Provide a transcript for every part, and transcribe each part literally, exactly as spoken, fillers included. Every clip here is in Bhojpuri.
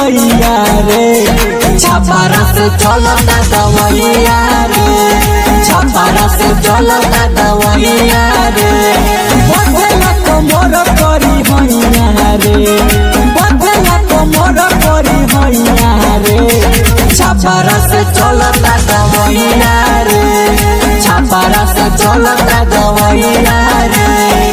दैया रे छपारा से चलता दवैया रे छपारा से चलता दवैया रे बदला कमर करी हैया रे बदला कमर करी हैया रे छपारा से चलता दवैया रे छपारा से चलता दवैया रे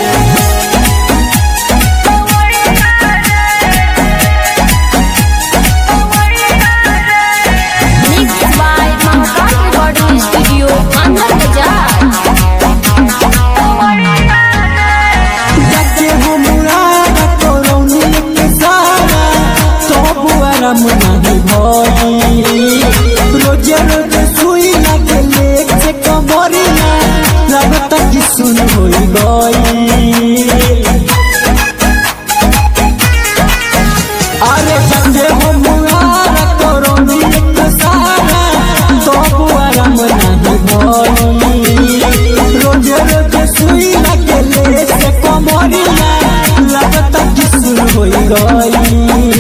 रोजे रोज सुई लगे लेक से कमरिया लगता कि सुन होई गई अरे संगे हो मुआरा करोनी एक सारा तो बुआरम नहीं भई रोजे रोज सुई लगे लेक से कमरिया लगता कि सुन होई गई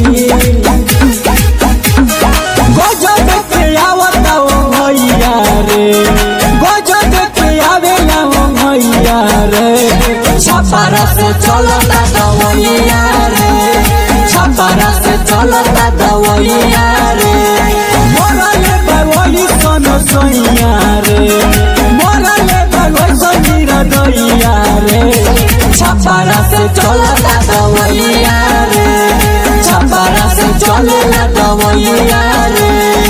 छपारा से चलता दवैया रे छपारा से चलता दवैया रे मोरले बवई सन सैया रे मोरले बवई सनी दैया रे छपारा से चलता दवैया रे छपारा से चलता दवैया रे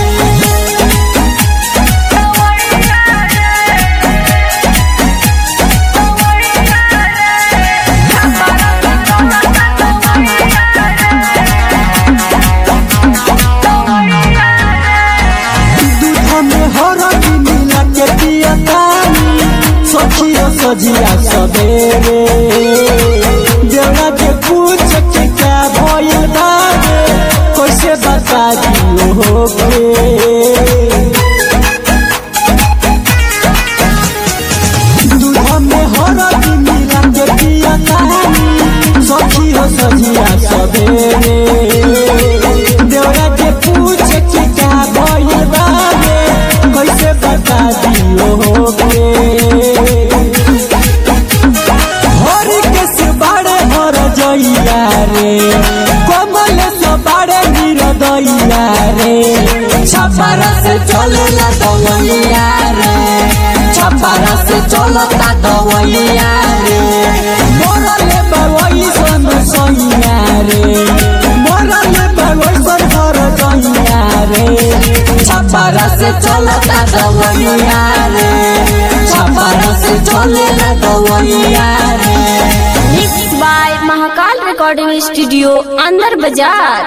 सजिया सवेरे देवरा के पूछ के क्या भइल बारे कैसे बता दियो होगे दूध में हरदी मिला के पिया कहानी सखियो सजिया सवेरे देवरा के पूछ के क्या भइल बारे कैसे बता दियो होगे रे कमल सबारे दैया रे छपारा से चलता दवैया रे छपारा से चलता दवैया रे मोरले बवई सन सैया रे मोरले बवई सन हर दैया रे छपारा से चलता दवैया रे छपारा से चलता दवैया रे महाकाल रिकॉर्डिंग स्टूडियो अंदर बाजार।